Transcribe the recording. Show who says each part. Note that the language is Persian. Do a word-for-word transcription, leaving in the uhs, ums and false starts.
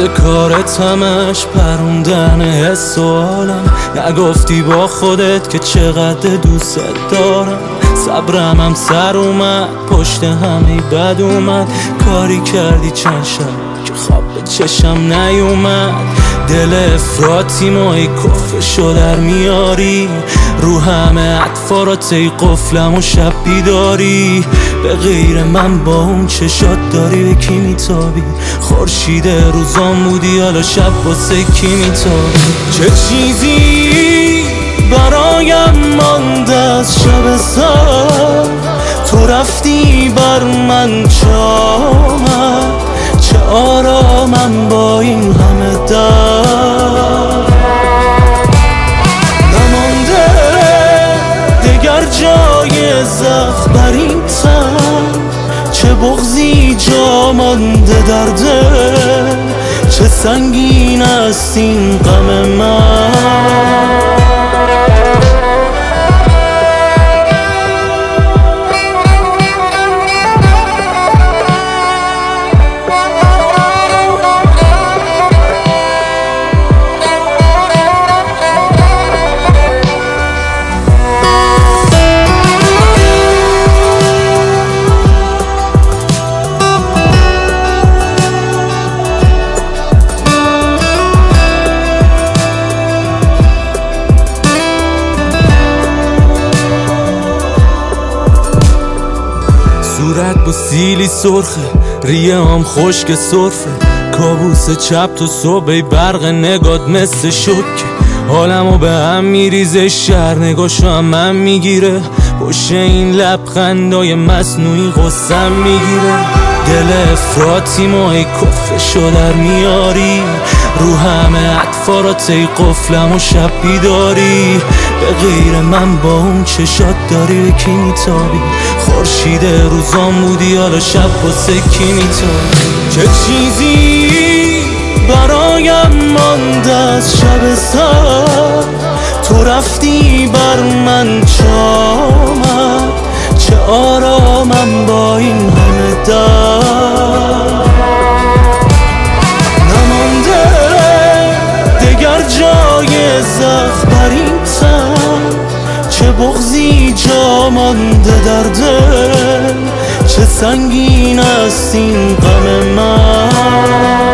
Speaker 1: بعد کارت همش پروندن حس و حالم، نگفتی با خودت که چقدر دوست دارم. صبرم هم سر اومد، پشت همه بد اومد. کاری کردی چند شب که خواب به چشم نیومد. دل افراطی مایی کفشو در میاری، رو همه اطفارات ای قفلم و شب بیداری. به غیر من با اون چشات داری به کی میتابی؟ خورشید روزان بودی حالا شب واسه کی میتابی؟ چه چیزی برایم مانده از شب سر؟ تو رفتی بر من چه آمد؟ چه آرامم با این همه درد؟ نمانده دگر جای زخم بر این تن، چه بغضی جا مانده در دل، چه سنگین است این غم من. صورت با سیلی سرخه، ریه هم خشک صرفه. کابوس چپ تو صبح برق نگات مثل شکه. حالمو به هم میریزه، شهر نگاشو هم من میگیره. پشت این لبخندای مصنوعی غصم میگیره. دل افراطی مایی کفشو در میاری، رو همه اطفارات ای قفلم و شب بیداری. به غیر من با اون چشات داری به کی میتابی؟ خورشید روزان بودی حالا شب واسه کی میتابی؟ چه چیزی برایم مانده از شب سر؟ تو رفتی بر من چه آمد؟ چه آرامم با این همه درد؟ نمانده دگر جای زخم بر این تن، چه بغضی جا مانده در دل، چه سنگین است این غم من.